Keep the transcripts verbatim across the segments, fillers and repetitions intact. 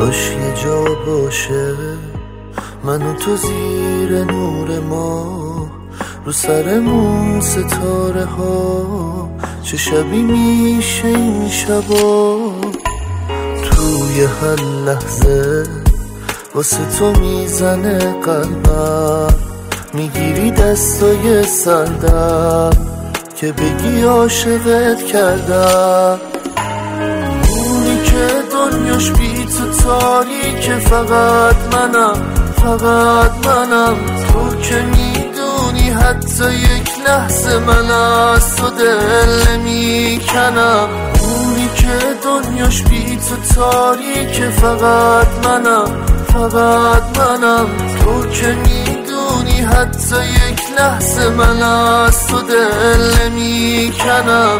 کاش یه جا باشه من و تو زیر نور ما، رو سرمون ستاره ها، چه شبی میشه این شبا. توی هر لحظه واسه تو میزنه قلبم، میگیری دستای سردم که بگی عاشقت کردم. اونی که دنیاش بی تو تاریکه، فقط منم فقط منم. تو که میدونی حتی یک لحظه من از تو دل نمیکنم. اونی که دنیاش بی تو تاریکه، فقط منم فقط منم. تو که میدونی حتی یک لحظه من از تو دل نمیکنم.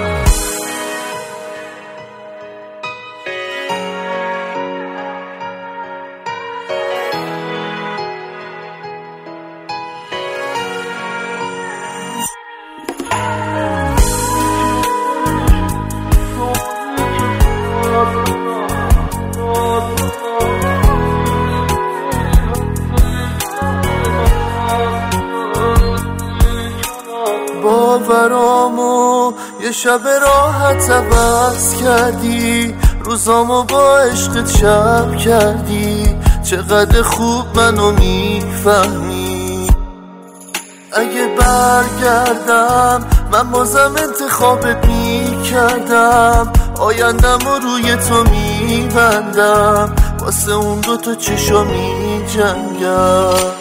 باورامو یه شب راحت عوض کردی، روزامو با عشقت شب کردی. چقدر خوب منو میفهمی. اگه برگردم من بازم انتخابت میکردم، آیندم رو روی تو میبندم، واسه اون دوتا چشا میجنگم.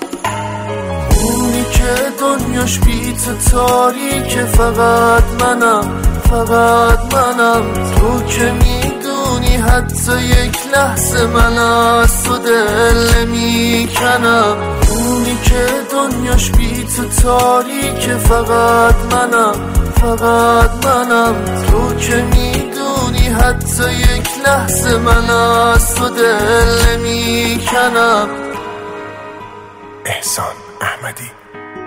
اونی که دنیاش بی تو تاریکه، فقط منم فقط منم. تو که میدونی حتی یک لحظه من از تو دل نمیکنم. اونی که دنیاش بی تو تاریکه، فقط منم فقط منم. تو که میدونی حتی یک لحظه من از تو دل نمیکنم. احسان احمدی.